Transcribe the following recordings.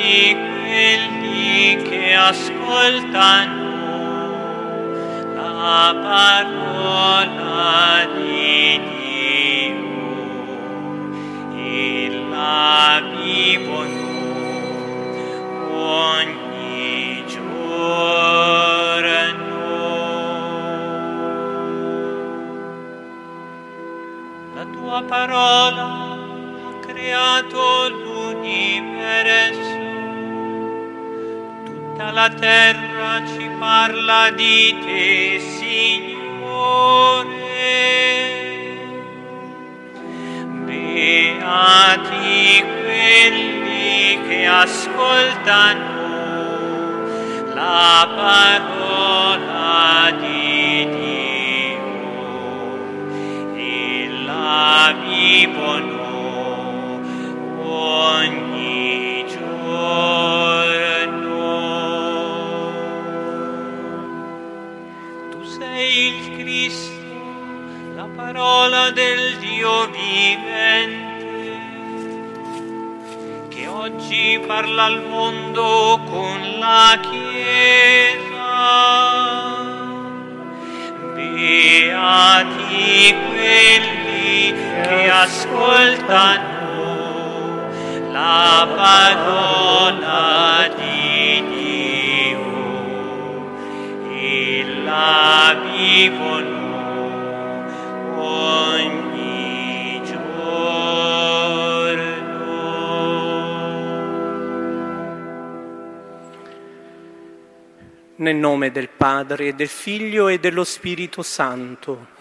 beati quelli che ascoltano la parola di Dio e la vivono ogni giorno. La tua parola ha creato l'universo, tutta la terra ci parla di te, Signore. Beati quelli che ascoltano la parola di Dio e la vivono ogni giorno. Tu sei il Cristo, la parola del Dio vivente, che oggi parla al mondo con la Chiesa. Beati quelli che ascoltano la parola di Dio e la vivono ogni giorno. Nel nome del Padre, e del Figlio e dello Spirito Santo.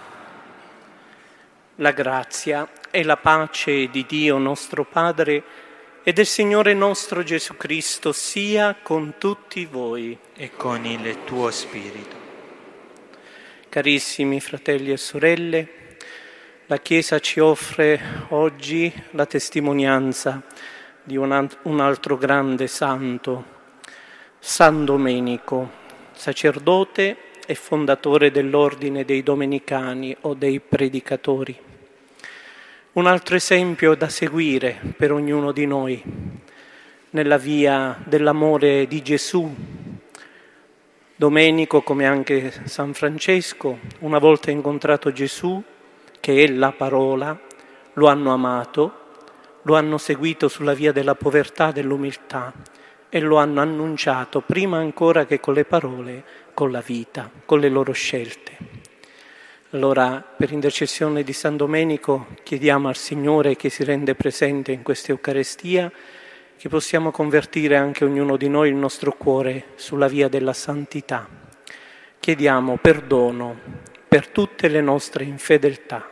La grazia e la pace di Dio nostro Padre e del Signore nostro Gesù Cristo sia con tutti voi. E con il tuo spirito. Carissimi fratelli e sorelle, la Chiesa ci offre oggi la testimonianza di un altro grande santo, San Domenico, sacerdote e fondatore dell'ordine dei Domenicani o dei Predicatori. Un altro esempio da seguire per ognuno di noi nella via dell'amore di Gesù. Domenico, come anche San Francesco, una volta incontrato Gesù, che è la parola, lo hanno amato, lo hanno seguito sulla via della povertà, dell'umiltà e lo hanno annunciato prima ancora che con le parole, con la vita, con le loro scelte. Allora, per intercessione di San Domenico, chiediamo al Signore che si rende presente in questa Eucaristia, che possiamo convertire anche ognuno di noi il nostro cuore sulla via della santità. Chiediamo perdono per tutte le nostre infedeltà.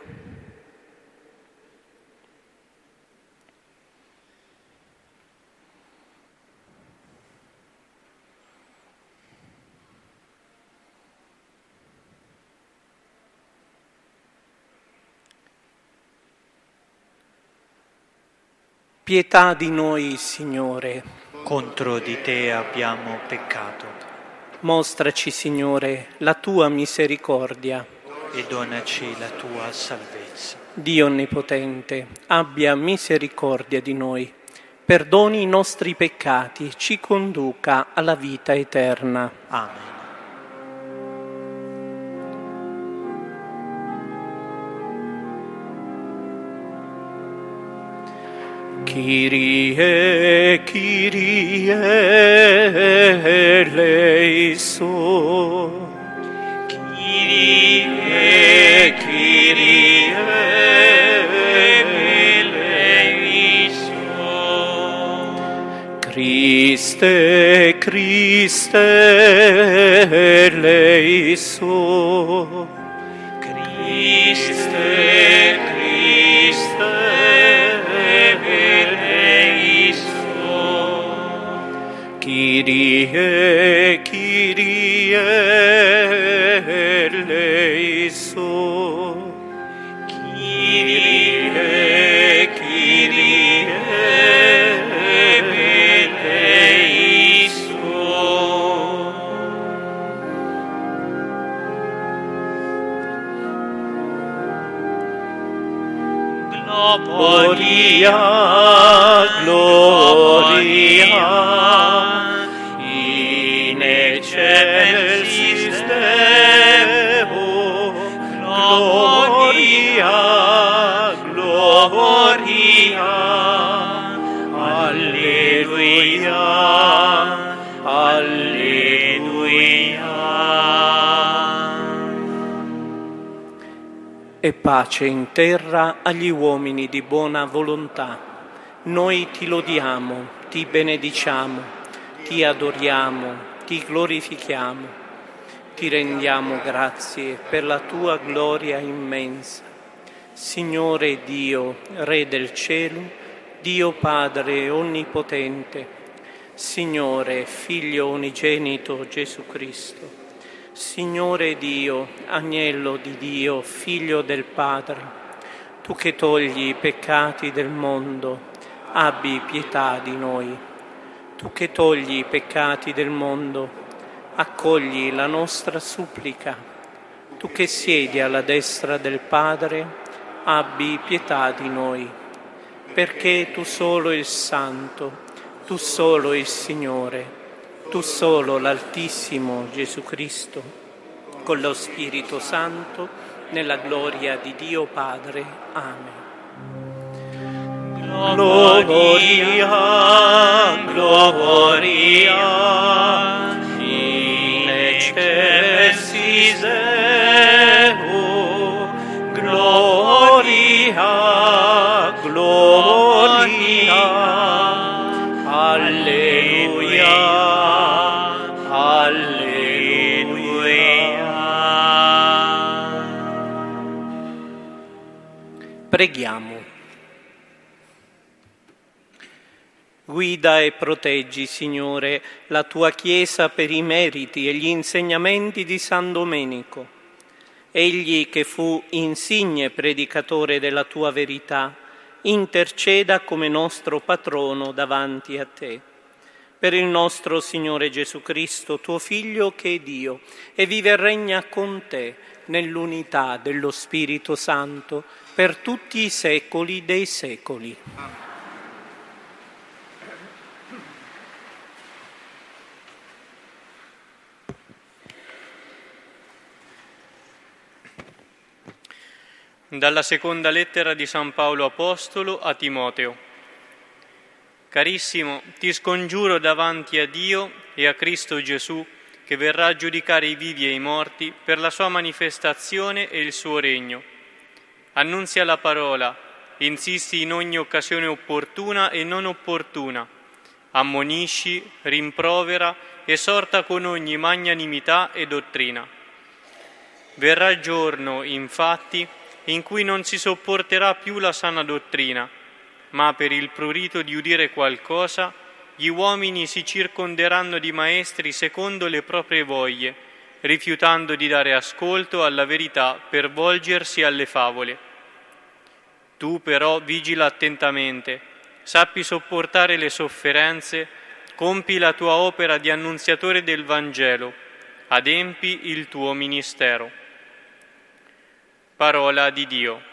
Pietà di noi, Signore. Contro di te abbiamo peccato. Mostraci, Signore, la tua misericordia. E donaci la tua salvezza. Dio Onnipotente, abbia misericordia di noi, perdoni i nostri peccati, ci conduca alla vita eterna. Amen. Kyrie, Kyrie, eleison. Kyrie, Kyrie, eleison. Christe, Christe, eleison. Christe, Christe, eleison. Kyrie, Kyrie, eleison. Kyrie, Kyrie, eleison. Gloria, gloria. e pace in terra agli uomini di buona volontà. Noi ti lodiamo, ti benediciamo, ti adoriamo, ti glorifichiamo, ti rendiamo grazie per la tua gloria immensa. Signore Dio, Re del cielo, Dio Padre onnipotente, Signore, Figlio unigenito Gesù Cristo, Signore Dio, Agnello di Dio, Figlio del Padre, tu che togli i peccati del mondo, abbi pietà di noi. Tu che togli i peccati del mondo, accogli la nostra supplica. Tu che siedi alla destra del Padre, abbi pietà di noi. Perché tu solo il Santo, tu solo il Signore, tu solo l'Altissimo Gesù Cristo, con lo Spirito Santo, nella gloria di Dio Padre. Amen. Gloria, gloria, in excelsis Deo, gloria, gloria, alleluia. Preghiamo. Guida e proteggi, Signore, la tua Chiesa per i meriti e gli insegnamenti di San Domenico. Egli che fu insigne predicatore della tua verità, interceda come nostro patrono davanti a te. Per il nostro Signore Gesù Cristo, tuo Figlio che è Dio, e vive e regna con te nell'unità dello Spirito Santo per tutti i secoli dei secoli. Dalla seconda lettera di San Paolo Apostolo a Timoteo. Carissimo, ti scongiuro davanti a Dio e a Cristo Gesù, che verrà a giudicare i vivi e i morti per la sua manifestazione e il suo regno. Annunzia la parola, insisti in ogni occasione opportuna e non opportuna, ammonisci, rimprovera, esorta con ogni magnanimità e dottrina. Verrà giorno, infatti, in cui non si sopporterà più la sana dottrina, ma per il prurito di udire qualcosa, gli uomini si circonderanno di maestri secondo le proprie voglie, rifiutando di dare ascolto alla verità per volgersi alle favole. Tu però vigila attentamente, sappi sopportare le sofferenze, compi la tua opera di annunziatore del Vangelo, adempi il tuo ministero. Parola di Dio.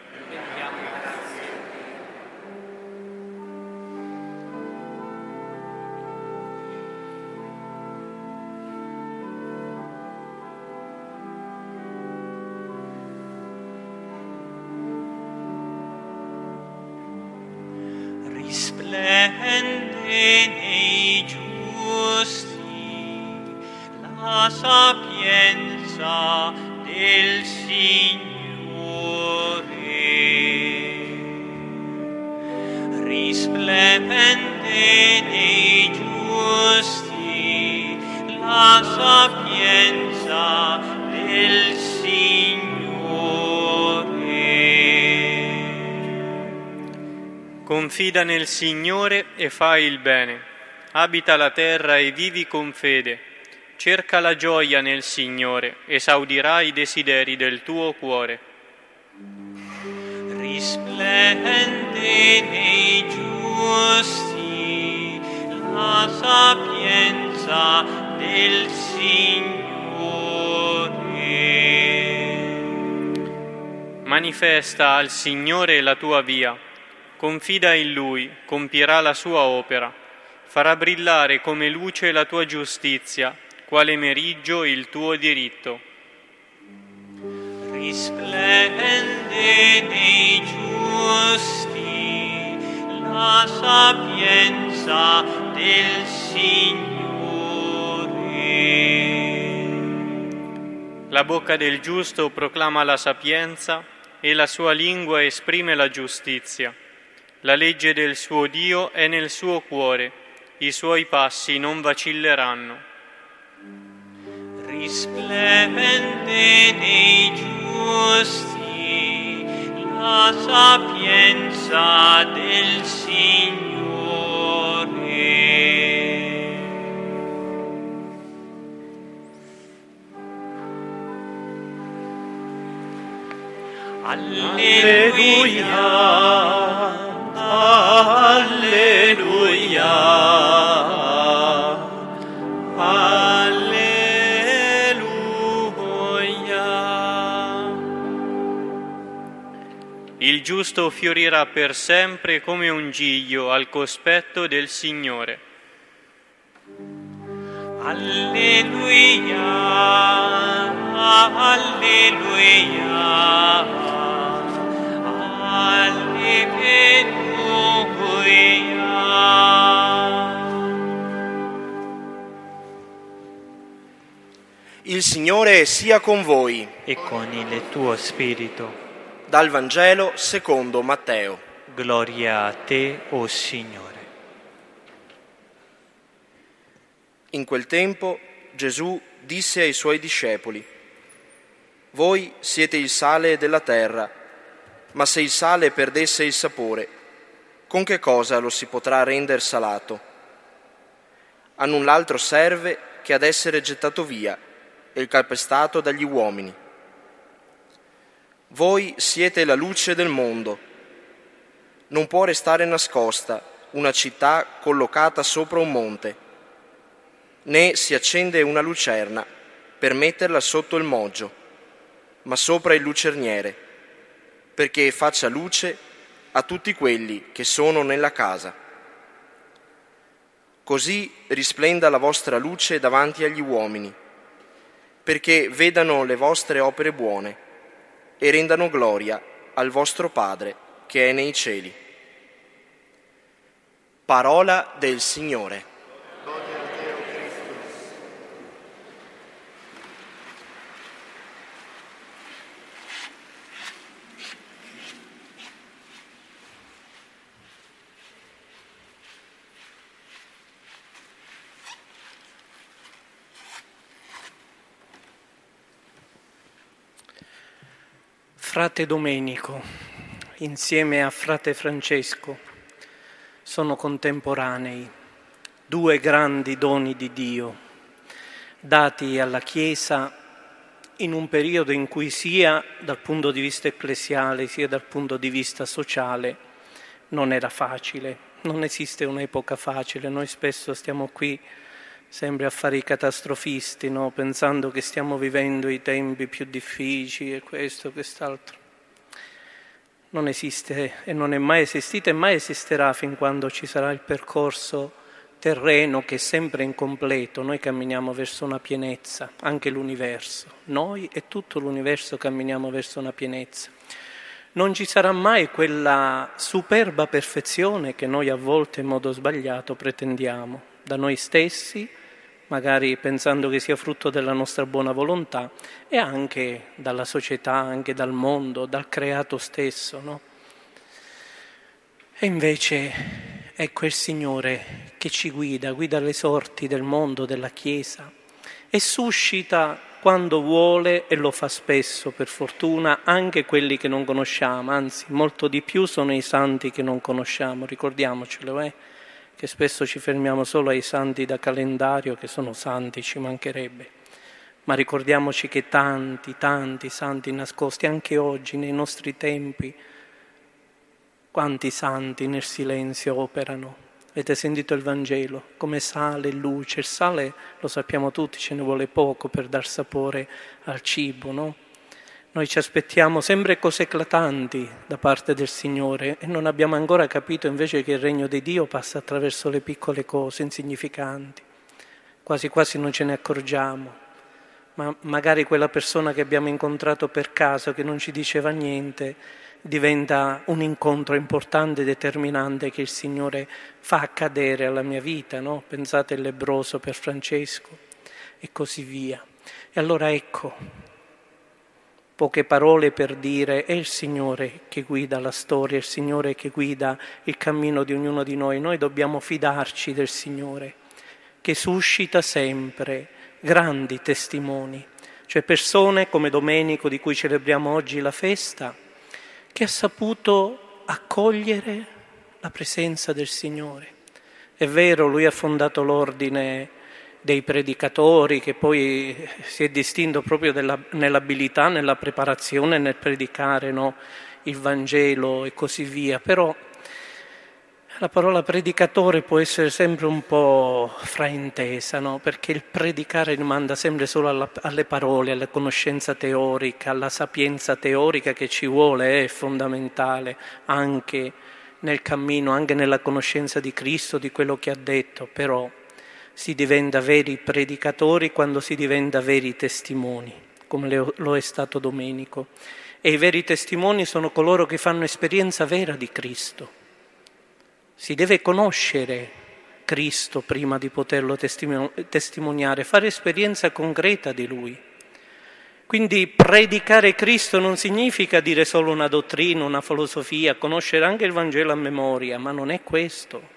Risplende nei giusti la sapienza del Signore. Risplende nei giusti la sapienza del Signore. Confida nel Signore e fai il bene. Abita la terra e vivi con fede. Cerca la gioia nel Signore, esaudirai i desideri del tuo cuore. Risplende nei giusti la sapienza del Signore. Manifesta al Signore la tua via. Confida in Lui, compierà la sua opera. Farà brillare come luce la tua giustizia, quale meriggio il tuo diritto. Risplende nei giusti la sapienza del Signore. La bocca del giusto proclama la sapienza e la sua lingua esprime la giustizia. La legge del suo Dio è nel suo cuore, i suoi passi non vacilleranno. Risplende nei giusti la sapienza del Signore. Alleluia, alleluia, alleluia. Il giusto fiorirà per sempre come un giglio al cospetto del Signore. Alleluia, alleluia. Il Signore sia con voi. E con il tuo spirito. Dal Vangelo secondo Matteo. Gloria a te, o Signore. In quel tempo Gesù disse ai suoi discepoli: Voi siete il sale della terra, ma se il sale perdesse il sapore, con che cosa lo si potrà render salato? A null'altro serve che ad essere gettato via e calpestato dagli uomini. Voi siete la luce del mondo. Non può restare nascosta una città collocata sopra un monte, né si accende una lucerna per metterla sotto il moggio, ma sopra il lucerniere, perché faccia luce a tutti quelli che sono nella casa. Così risplenda la vostra luce davanti agli uomini, perché vedano le vostre opere buone e rendano gloria al vostro Padre che è nei cieli. Parola del Signore. Frate Domenico, insieme a frate Francesco, sono contemporanei, due grandi doni di Dio, dati alla Chiesa in un periodo in cui sia dal punto di vista ecclesiale sia dal punto di vista sociale non era facile, non esiste un'epoca facile. Noi spesso stiamo qui sempre a fare i catastrofisti, no? Pensando che stiamo vivendo i tempi più difficili e questo, quest'altro. Non esiste e non è mai esistito e mai esisterà fin quando ci sarà il percorso terreno che è sempre incompleto. Noi camminiamo verso una pienezza, anche l'universo. Noi e tutto l'universo camminiamo verso una pienezza. Non ci sarà mai quella superba perfezione che noi a volte in modo sbagliato pretendiamo da noi stessi, magari pensando che sia frutto della nostra buona volontà, e anche dalla società, anche dal mondo, dal creato stesso, no? E invece ecco il Signore che ci guida le sorti del mondo, della Chiesa, e suscita quando vuole, e lo fa spesso per fortuna, anche quelli che non conosciamo, anzi molto di più sono i santi che non conosciamo, ricordiamocelo, che spesso ci fermiamo solo ai santi da calendario, che sono santi, ci mancherebbe, ma ricordiamoci che tanti santi nascosti, anche oggi nei nostri tempi, quanti santi nel silenzio operano. Avete sentito il Vangelo, come sale e luce. Il sale, lo sappiamo tutti, ce ne vuole poco per dar sapore al cibo, no? Noi ci aspettiamo sempre cose eclatanti da parte del Signore e non abbiamo ancora capito invece che il regno di Dio passa attraverso le piccole cose insignificanti. Quasi quasi non ce ne accorgiamo, ma magari quella persona che abbiamo incontrato per caso, che non ci diceva niente, diventa un incontro importante e determinante che il Signore fa accadere alla mia vita, no? Pensate al lebbroso per Francesco e così via. E allora ecco, poche parole per dire è il Signore che guida la storia, è il Signore che guida il cammino di ognuno di noi. Noi dobbiamo fidarci del Signore, che suscita sempre grandi testimoni, cioè persone come Domenico, di cui celebriamo oggi la festa, che ha saputo accogliere la presenza del Signore. È vero, lui ha fondato l'ordine dei predicatori, che poi si è distinto proprio nell'abilità, nella preparazione, nel predicare, no? Il Vangelo e così via, però la parola predicatore può essere sempre un po' fraintesa, no? Perché il predicare rimanda sempre solo alle parole, alla conoscenza teorica, alla sapienza teorica che ci vuole, è fondamentale anche nel cammino, anche nella conoscenza di Cristo, di quello che ha detto, però si diventa veri predicatori quando si diventa veri testimoni, come lo è stato Domenico. E i veri testimoni sono coloro che fanno esperienza vera di Cristo. Si deve conoscere Cristo prima di poterlo testimoniare, fare esperienza concreta di Lui. Quindi predicare Cristo non significa dire solo una dottrina, una filosofia, conoscere anche il Vangelo a memoria, ma non è questo.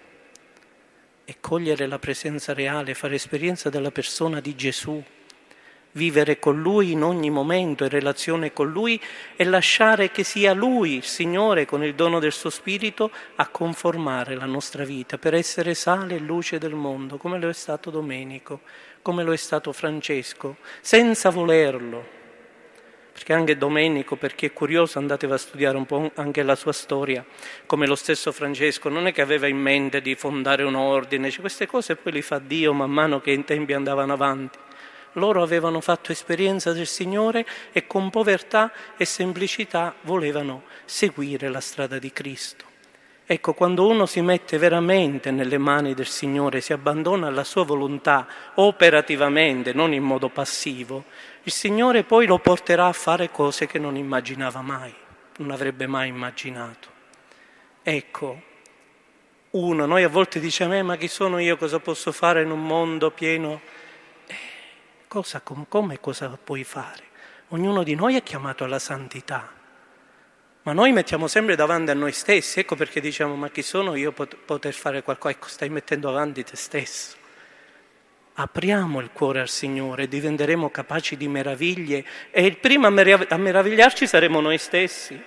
È cogliere la presenza reale, fare esperienza della persona di Gesù, vivere con Lui in ogni momento, in relazione con Lui e lasciare che sia Lui, il Signore, con il dono del suo Spirito, a conformare la nostra vita per essere sale e luce del mondo, come lo è stato Domenico, come lo è stato Francesco, senza volerlo. Perché anche Domenico, per chi è curioso, andatevi a studiare un po' anche la sua storia, come lo stesso Francesco, non è che aveva in mente di fondare un ordine, cioè queste cose poi li fa Dio man mano che i tempi andavano avanti. Loro avevano fatto esperienza del Signore e con povertà e semplicità volevano seguire la strada di Cristo. Ecco, quando uno si mette veramente nelle mani del Signore, si abbandona alla sua volontà operativamente, non in modo passivo, il Signore poi lo porterà a fare cose che non immaginava mai, non avrebbe mai immaginato. Ecco, noi a volte diciamo, ma chi sono io, cosa posso fare in un mondo pieno? Come cosa puoi fare? Ognuno di noi è chiamato alla santità, ma noi mettiamo sempre davanti a noi stessi, ecco perché diciamo, ma chi sono io poter fare qualcosa? Ecco, stai mettendo avanti te stesso. Apriamo il cuore al Signore, diventeremo capaci di meraviglie e il primo a meravigliarci saremo noi stessi.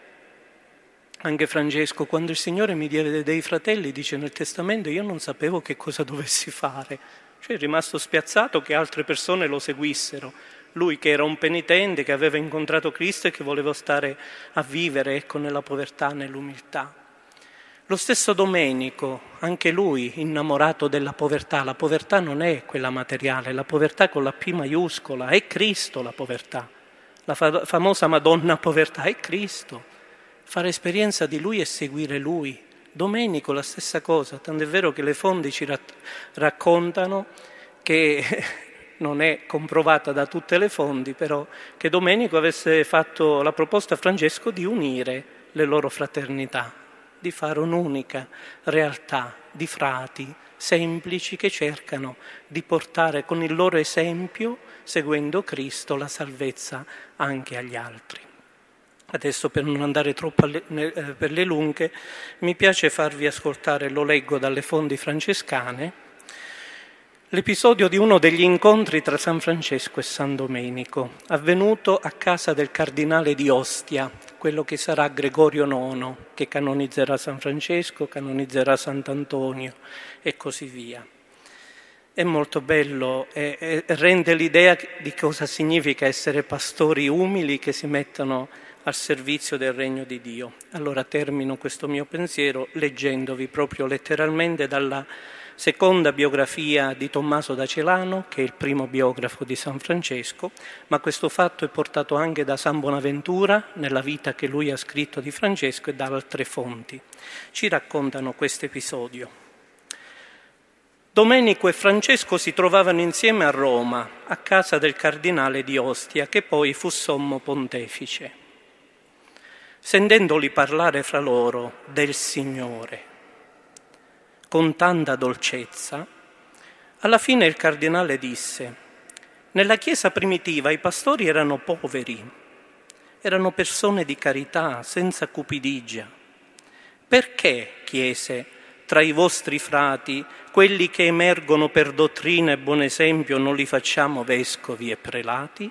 Anche Francesco, quando il Signore mi diede dei fratelli, dice nel testamento, io non sapevo che cosa dovessi fare. Cioè è rimasto spiazzato che altre persone lo seguissero. Lui che era un penitente, che aveva incontrato Cristo e che voleva stare a vivere, ecco, nella povertà, nell'umiltà. Lo stesso Domenico, anche lui innamorato della povertà. La povertà non è quella materiale, la povertà con la P maiuscola, è Cristo la povertà. La famosa Madonna povertà è Cristo. Fare esperienza di Lui e seguire Lui. Domenico la stessa cosa, tant'è vero che le fonti ci raccontano che non è comprovata da tutte le fonti, però che Domenico avesse fatto la proposta a Francesco di unire le loro fraternità, di fare un'unica realtà di frati semplici che cercano di portare con il loro esempio, seguendo Cristo, la salvezza anche agli altri. Adesso, per non andare troppo per le lunghe, mi piace farvi ascoltare, lo leggo dalle fonti francescane, l'episodio di uno degli incontri tra San Francesco e San Domenico, avvenuto a casa del cardinale di Ostia, quello che sarà Gregorio IX, che canonizzerà San Francesco, canonizzerà Sant'Antonio e così via. È molto bello e rende l'idea di cosa significa essere pastori umili che si mettono al servizio del regno di Dio. Allora termino questo mio pensiero leggendovi proprio letteralmente dalla seconda biografia di Tommaso da Celano, che è il primo biografo di San Francesco, ma questo fatto è portato anche da San Bonaventura nella vita che lui ha scritto di Francesco e da altre fonti. Ci raccontano questo episodio. Domenico e Francesco si trovavano insieme a Roma, a casa del cardinale di Ostia, che poi fu sommo pontefice. Sentendoli parlare fra loro del Signore con tanta dolcezza, alla fine il cardinale disse: nella Chiesa primitiva i pastori erano poveri, erano persone di carità, senza cupidigia. Perché, chiese, tra i vostri frati, quelli che emergono per dottrina e buon esempio non li facciamo vescovi e prelati?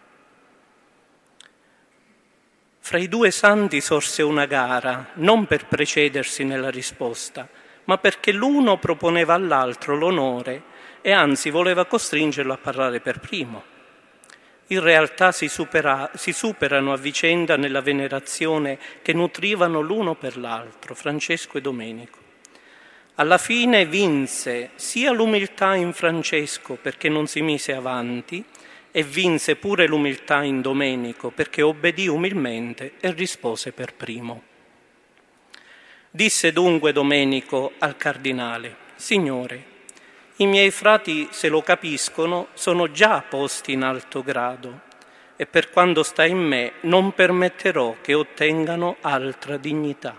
Fra i due santi sorse una gara, non per precedersi nella risposta, ma perché l'uno proponeva all'altro l'onore e anzi voleva costringerlo a parlare per primo. In realtà si superano a vicenda nella venerazione che nutrivano l'uno per l'altro, Francesco e Domenico. Alla fine vinse sia l'umiltà in Francesco perché non si mise avanti e vinse pure l'umiltà in Domenico perché obbedì umilmente e rispose per primo. Disse dunque Domenico al cardinale: Signore, i miei frati, se lo capiscono, sono già posti in alto grado e per quanto sta in me non permetterò che ottengano altra dignità.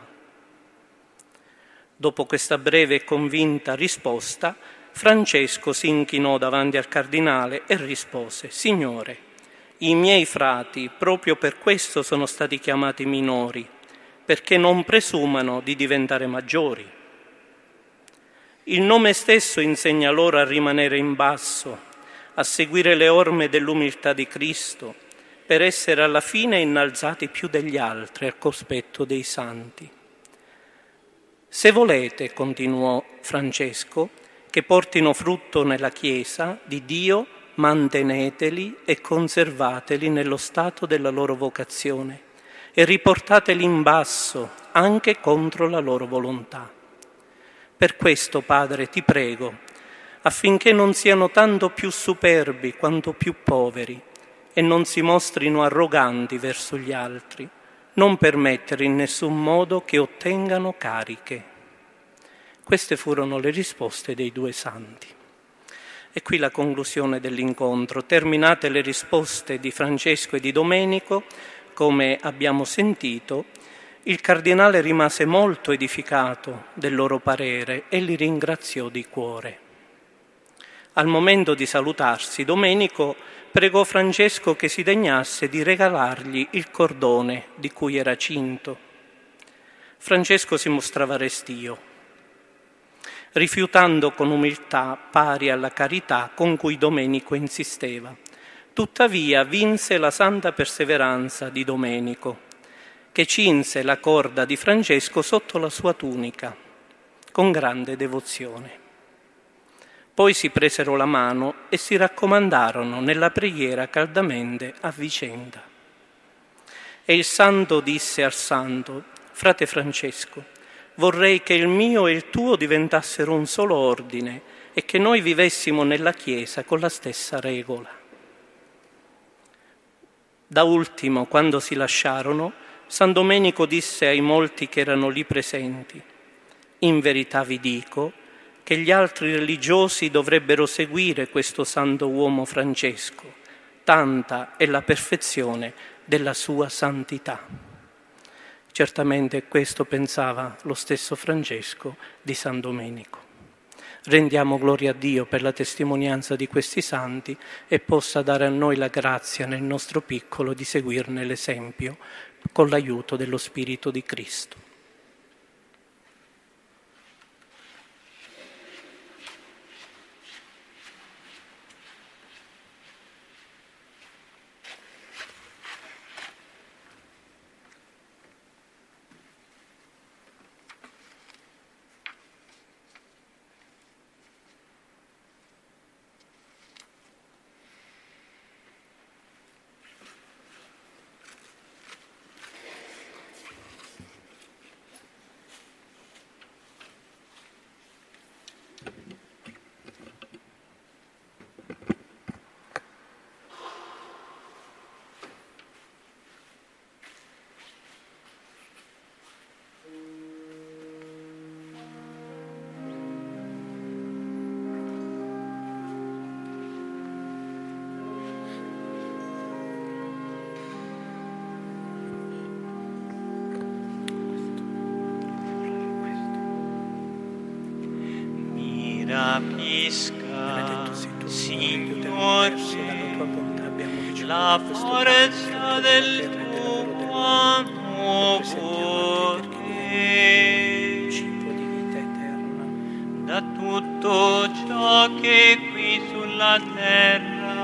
Dopo questa breve e convinta risposta, Francesco si inchinò davanti al cardinale e rispose: Signore, i miei frati proprio per questo sono stati chiamati minori, perché non presumano di diventare maggiori. Il nome stesso insegna loro a rimanere in basso, a seguire le orme dell'umiltà di Cristo, per essere alla fine innalzati più degli altri al cospetto dei santi. Se volete, continuò Francesco, che portino frutto nella Chiesa di Dio, manteneteli e conservateli nello stato della loro vocazione e riportateli in basso anche contro la loro volontà. Per questo, Padre, ti prego, affinché non siano tanto più superbi quanto più poveri e non si mostrino arroganti verso gli altri, non permettere in nessun modo che ottengano cariche. Queste furono le risposte dei due santi. E qui la conclusione dell'incontro. Terminate le risposte di Francesco e di Domenico, come abbiamo sentito, il cardinale rimase molto edificato del loro parere e li ringraziò di cuore. Al momento di salutarsi, Domenico pregò Francesco che si degnasse di regalargli il cordone di cui era cinto. Francesco si mostrava restio, rifiutando con umiltà pari alla carità con cui Domenico insisteva. Tuttavia vinse la santa perseveranza di Domenico, che cinse la corda di Francesco sotto la sua tunica, con grande devozione. Poi si presero la mano e si raccomandarono nella preghiera caldamente a vicenda. E il santo disse al santo: Frate Francesco, vorrei che il mio e il tuo diventassero un solo ordine e che noi vivessimo nella Chiesa con la stessa regola. Da ultimo, quando si lasciarono, San Domenico disse ai molti che erano lì presenti: in verità vi dico che gli altri religiosi dovrebbero seguire questo santo uomo Francesco, tanta è la perfezione della sua santità. Certamente questo pensava lo stesso Francesco di San Domenico. Rendiamo gloria a Dio per la testimonianza di questi santi e possa dare a noi la grazia nel nostro piccolo di seguirne l'esempio con l'aiuto dello Spirito di Cristo. Rapisca, Signore, la forza del tuo amore, cibo di vita eterna. da tutto ciò che qui sulla terra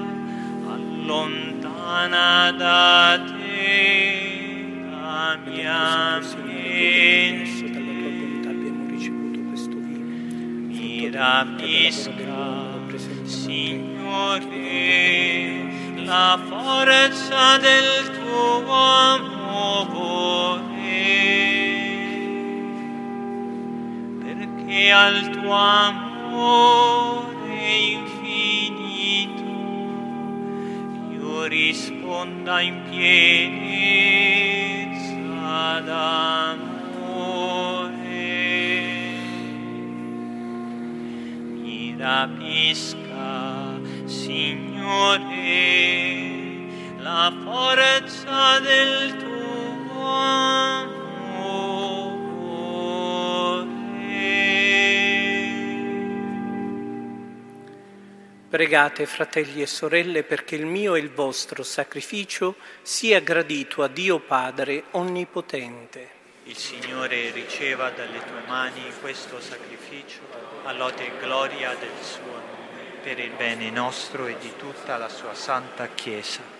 allontana da te la mia Adesso mente. dalla tua bontà abbiamo ricevuto questo vino. Mi rapisca, Signore, la forza del tuo amore, perché al tuo amore infinito io risponda in pienezza d'amore. Mi rapisca, Signore, la forza del tuo amore. Pregate, fratelli e sorelle, perché il mio e il vostro sacrificio sia gradito a Dio Padre Onnipotente. Il Signore riceva dalle tue mani questo sacrificio, a lode e gloria del suo nome, per il bene nostro e di tutta la sua santa Chiesa.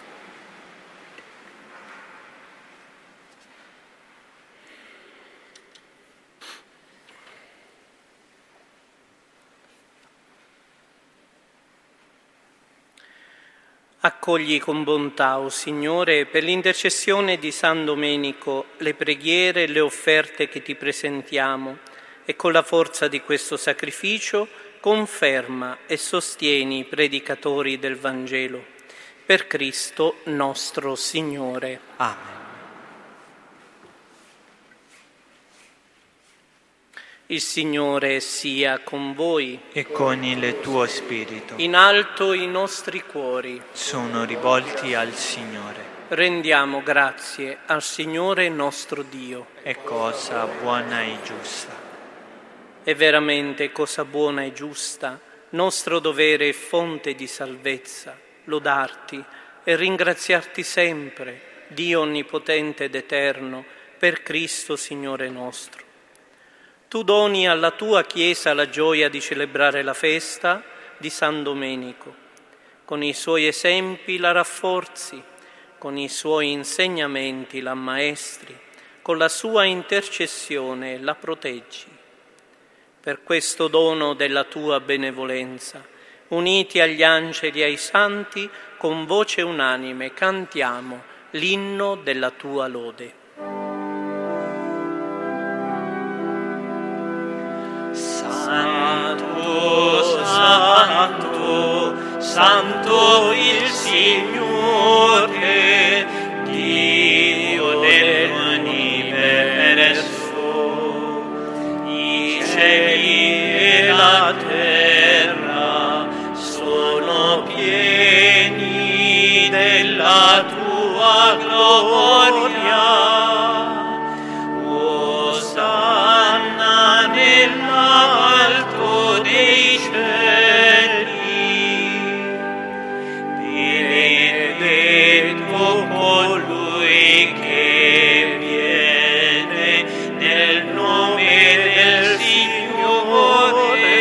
Accogli con bontà, o Signore, per l'intercessione di San Domenico, le preghiere e le offerte che ti presentiamo e con la forza di questo sacrificio conferma e sostieni i predicatori del Vangelo. Per Cristo nostro Signore. Amen. Il Signore sia con voi. E con il tuo spirito In alto i nostri cuori. sono rivolti al Signore. Rendiamo grazie al Signore nostro Dio. È cosa buona e giusta. È veramente cosa buona e giusta, nostro dovere e fonte di salvezza, lodarti e ringraziarti sempre, Dio onnipotente ed eterno, per Cristo Signore nostro. Tu doni alla tua Chiesa la gioia di celebrare la festa di San Domenico. Con i suoi esempi la rafforzi, con i suoi insegnamenti la ammaestri, con la sua intercessione la proteggi. Per questo dono della tua benevolenza, uniti agli angeli e ai santi, con voce unanime cantiamo l'inno della tua lode. Santo, santo, santo il Signore, Dio dell'universo. I cieli e la terra sono pieni della tua gloria. Osanna nell'alto dei cieli, benedetto colui che viene nel nome del Signore.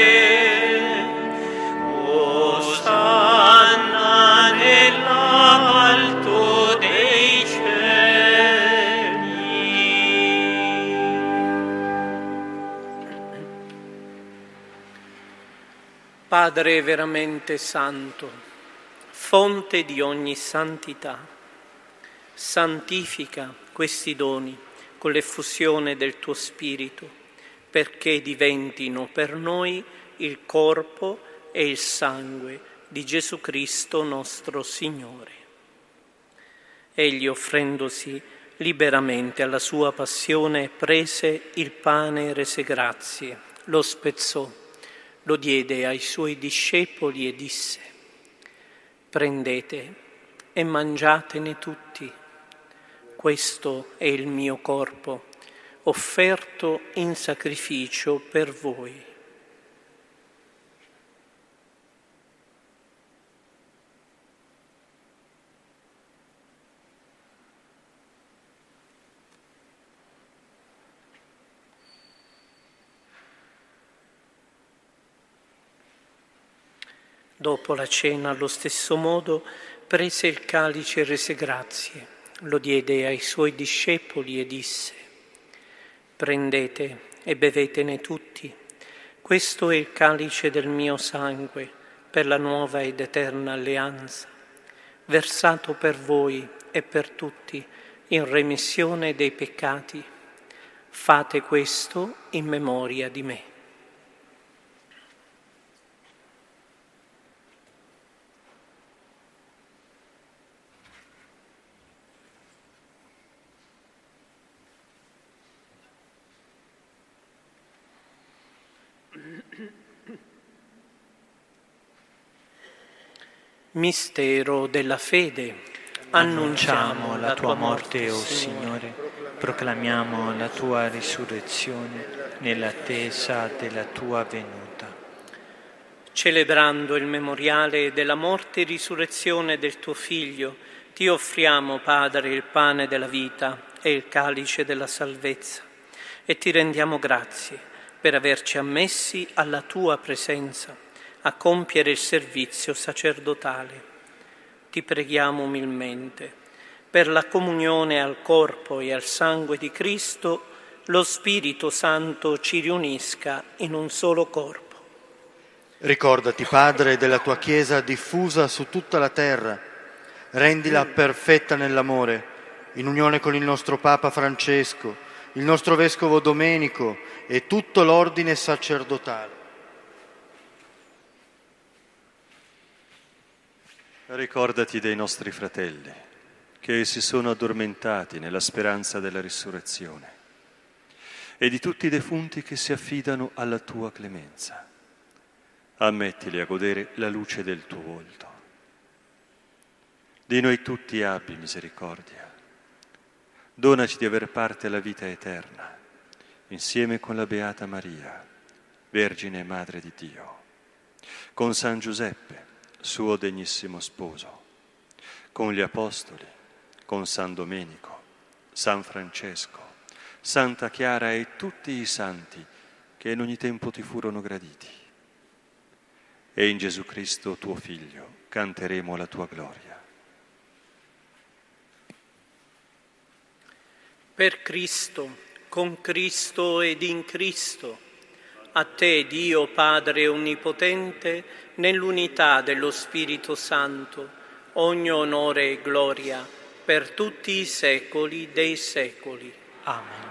Osanna nell'alto dei cieli. Padre veramente santo, fonte di ogni santità, santifica questi doni con l'effusione del tuo Spirito, perché diventino per noi il corpo e il sangue di Gesù Cristo nostro Signore. Egli, offrendosi liberamente alla sua passione, prese il pane e rese grazie, lo spezzò, lo diede ai suoi discepoli e disse: prendete e mangiatene tutti, questo è il mio corpo, offerto in sacrificio per voi. Dopo la cena, allo stesso modo, prese il calice e rese grazie, lo diede ai suoi discepoli e disse: «Prendete e bevetene tutti, questo è il calice del mio sangue per la nuova ed eterna alleanza, versato per voi e per tutti in remissione dei peccati. Fate questo in memoria di me». Mistero della fede. Annunciamo la tua morte, o Signore, proclamiamo la tua risurrezione nell'attesa della tua venuta. Celebrando il memoriale della morte e risurrezione del tuo Figlio, ti offriamo, Padre, il pane della vita e il calice della salvezza, e ti rendiamo grazie per averci ammessi alla tua presenza a compiere il servizio sacerdotale. Ti preghiamo umilmente, per la comunione al corpo e al sangue di Cristo, lo Spirito Santo ci riunisca in un solo corpo. Ricordati, Padre, della tua Chiesa diffusa su tutta la terra. Rendila perfetta nell'amore, in unione con il nostro Papa Francesco, il nostro Vescovo Domenico e tutto l'ordine sacerdotale. Ricordati dei nostri fratelli, che si sono addormentati nella speranza della risurrezione, e di tutti i defunti che si affidano alla tua clemenza. Ammettili a godere la luce del tuo volto. Di noi tutti abbi misericordia. Donaci di aver parte alla vita eterna, insieme con la Beata Maria, Vergine e Madre di Dio, con San Giuseppe, suo degnissimo sposo, con gli Apostoli, con San Domenico, San Francesco, Santa Chiara e tutti i santi che in ogni tempo ti furono graditi. E in Gesù Cristo, tuo Figlio, canteremo la tua gloria. Per Cristo, con Cristo ed in Cristo, a te, Dio Padre Onnipotente, nell'unità dello Spirito Santo, ogni onore e gloria per tutti i secoli dei secoli. Amen.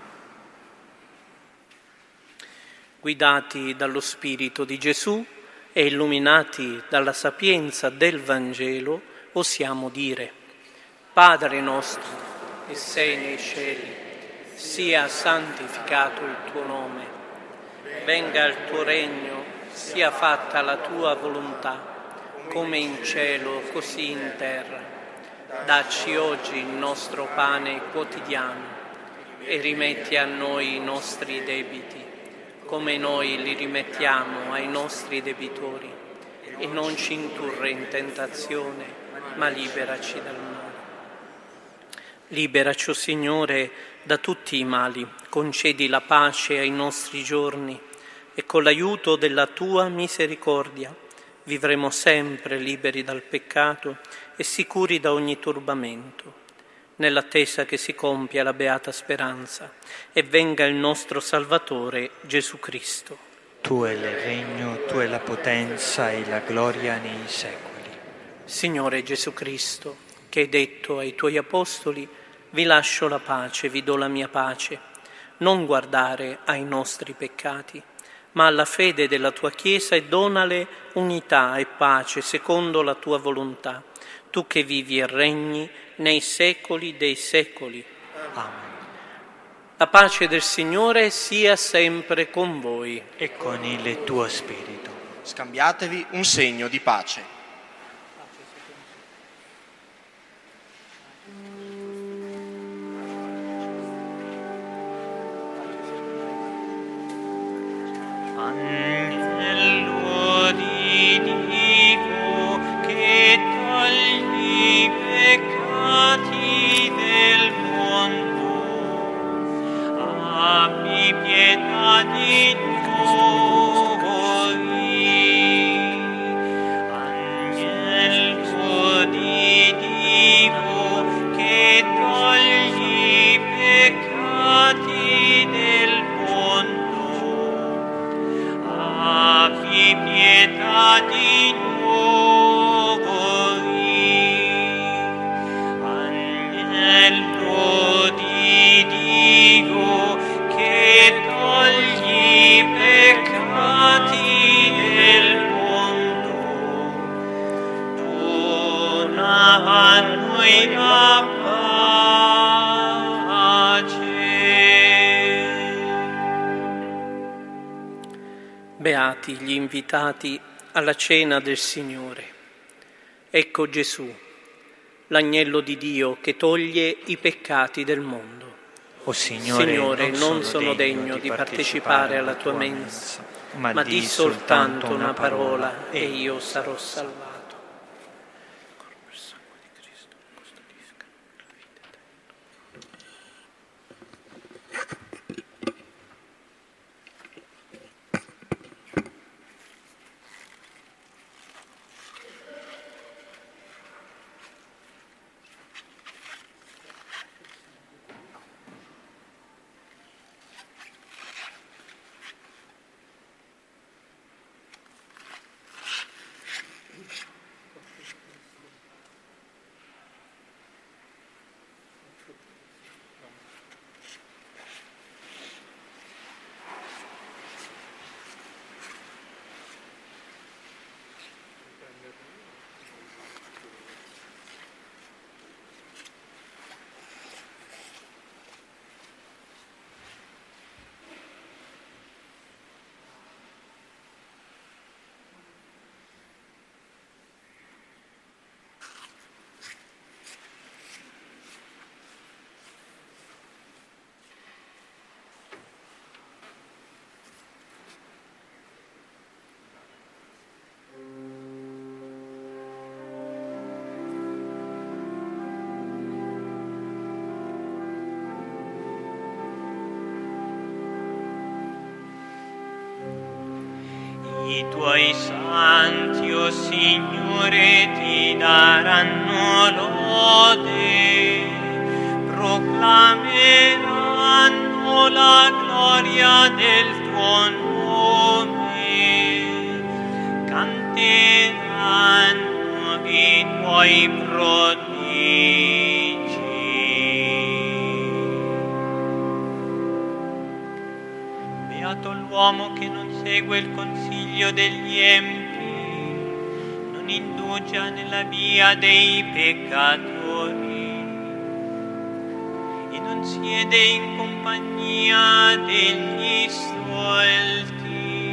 Guidati dallo Spirito di Gesù e illuminati dalla sapienza del Vangelo, osiamo dire: Padre nostro, che sei nei cieli, sia santificato il tuo nome. Venga il tuo regno, sia fatta la tua volontà, come in cielo, così in terra. Dacci oggi il nostro pane quotidiano e rimetti a noi i nostri debiti, come noi li rimettiamo ai nostri debitori. E non ci indurre in tentazione, ma liberaci dal male. Liberaci, o Signore, da tutti i mali, concedi la pace ai nostri giorni, e con l'aiuto della tua misericordia vivremo sempre liberi dal peccato e sicuri da ogni turbamento, nell'attesa che si compia la beata speranza e venga il nostro Salvatore Gesù Cristo. Tu è il regno, tu è la potenza e la gloria nei secoli. Signore Gesù Cristo, che hai detto ai tuoi apostoli: vi lascio la pace, vi do la mia pace, non guardare ai nostri peccati, ma alla fede della tua Chiesa, e donale unità e pace secondo la tua volontà, tu che vivi e regni nei secoli dei secoli. Amen. La pace del Signore sia sempre con voi. E con il tuo spirito. Scambiatevi un segno di pace. Agnello di Dio che togli i peccati del mondo, abbi pietà di noi. quieta di nuovo agnello di Dio che togli i peccati del mondo, dona a noi la pace. Beati gli invitati alla cena del Signore. Ecco Gesù, l'agnello di Dio che toglie i peccati del mondo. O Signore, non sono degno di partecipare alla tua mensa, ma di soltanto una parola e io sarò salvato. I tuoi santi, o Signore, ti daranno lode, proclameranno la gloria del tuo nome, canteranno i tuoi prodigi. Beato l'uomo che non segue il consiglio degli empi, non indugia nella via dei peccatori e non siede in compagnia degli stolti,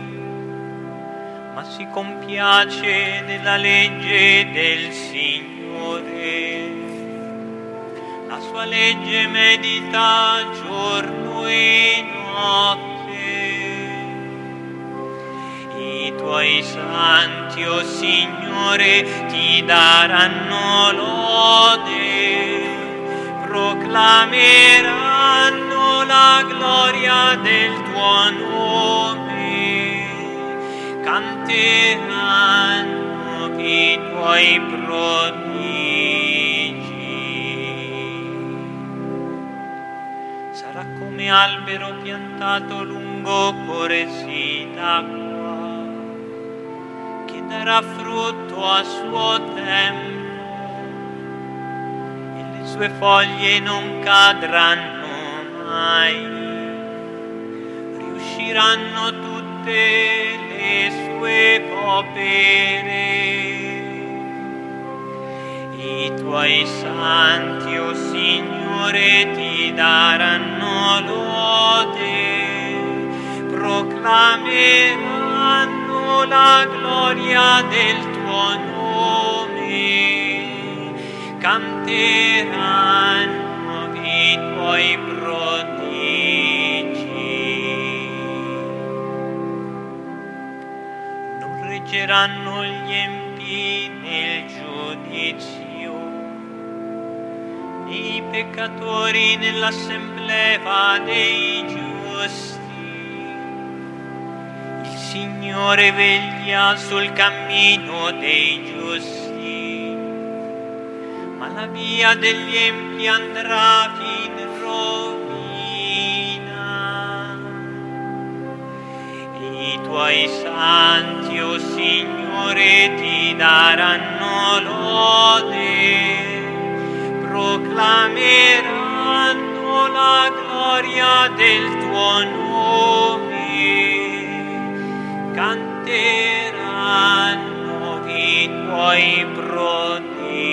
ma si compiace della legge del Signore. La sua legge medita giorno e notte. I tuoi santi, o Signore, ti daranno lode, proclameranno la gloria del tuo nome, canteranno i tuoi prodigi. Sarà come albero piantato lungo corsi d'acqua, darà frutto a suo tempo e le sue foglie non cadranno mai, riusciranno tutte le sue opere. I tuoi santi, o Signore, ti daranno lode, proclameranno la gloria del tuo nome, canteranno i tuoi prodigi. Non reggeranno gli empi nel giudizio, né i peccatori nell'assemblea dei giusti. Signore veglia sul cammino dei giusti, ma la via degli empi andrà in rovina. I tuoi santi, o e ti daranno lode, proclameranno la gloria del tuo nome, canteranno i tuoi prodigi.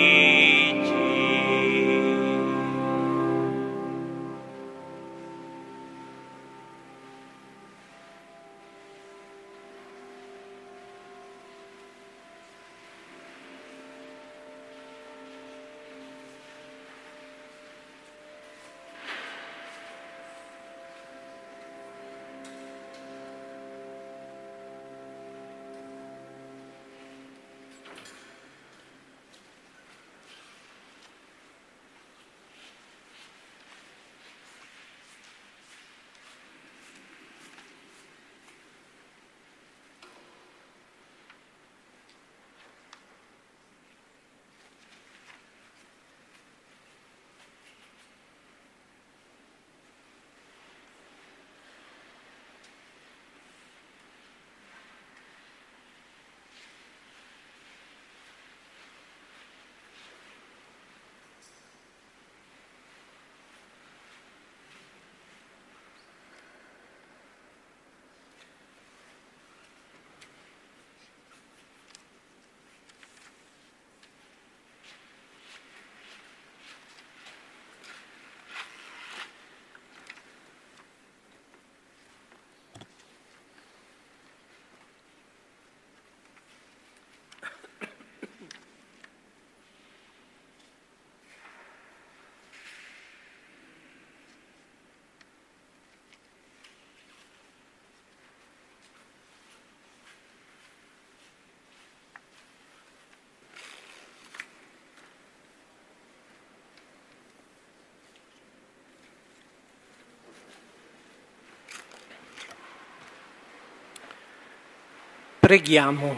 Preghiamo.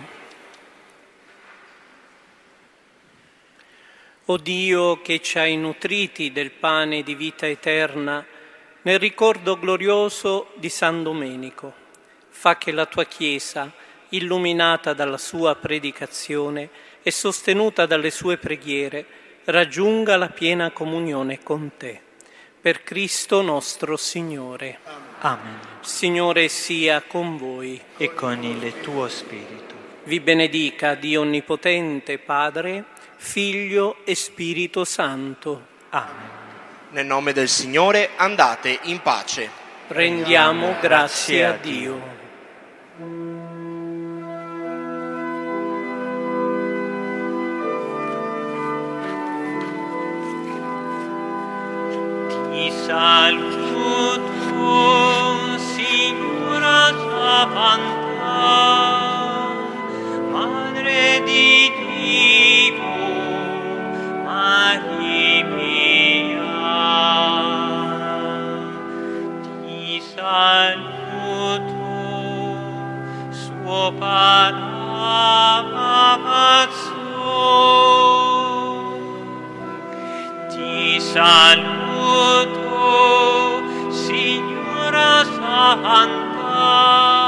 O Dio che ci hai nutriti del pane di vita eterna nel ricordo glorioso di San Domenico, fa che la tua Chiesa, illuminata dalla sua predicazione e sostenuta dalle sue preghiere, raggiunga la piena comunione con te. Per Cristo nostro Signore. Amen. Signore sia con voi. E con il tuo spirito. Vi benedica Dio Onnipotente, Padre, Figlio e Spirito Santo. Amen. Nel nome del Signore andate in pace. Rendiamo grazie a Dio. Ti saluto, Signora Santa, Madre di Dio, Maria mia. Ti saluto, suo palazzo. Ti saluto, Signora Santa,